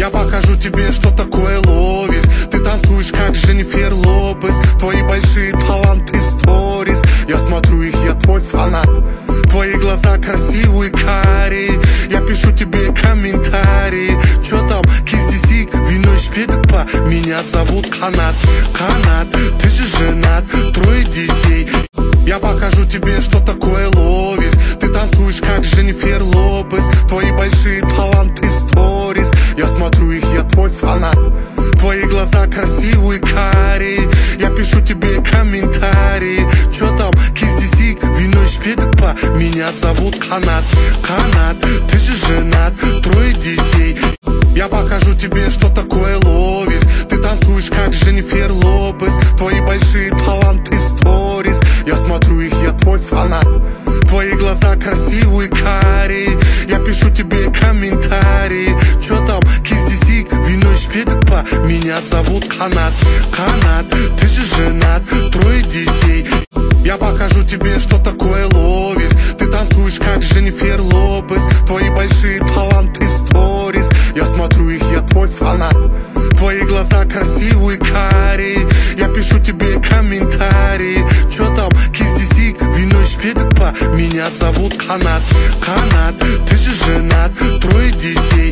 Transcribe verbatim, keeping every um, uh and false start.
Я покажу тебе, что такое ловис. Ты танцуешь, как Дженнифер Лопес. Твои большие таланты в сторис. Я смотрю их, я твой фанат. Твои глаза красивые, карие. Я пишу тебе комментарии. Чё там, киздисик, вино и шпедпа. Меня зовут Канат. Канат, ты же женат, трое детей. Я покажу тебе, что такое ловис. Ты танцуешь, как Дженнифер Лопес. Твои большие таланты в сторис. Я смотрю их, я твой фанат. Твои глаза красивые, карие. Я пишу тебе комментарии. Чё там, киздисик, вино и шпедпа. Меня зовут Канат. Канат, ты же женат, трое детей. Я покажу тебе, что такое ловис. Ты танцуешь, как Дженнифер Лопес. Твои большие таланты в сторис. Я смотрю их, я твой фанат. Твои глаза красивые, карие. Я пишу тебе комментарии. Чё там, киздисик, вино и шпедпа. Меня зовут Канат. Канат, ты же женат, трое детей. Я покажу тебе, что такое ловис. Ты танцуешь, как Дженнифер Лопес. Твои большие таланты в сторис. Я смотрю их, я твой фанат. Твои глаза красивые, карие. Я пишу тебе комментарии. Чё там, киздисик, вино и шпедпа. Меня зовут Канат. Канат, ты же женат, трое детей.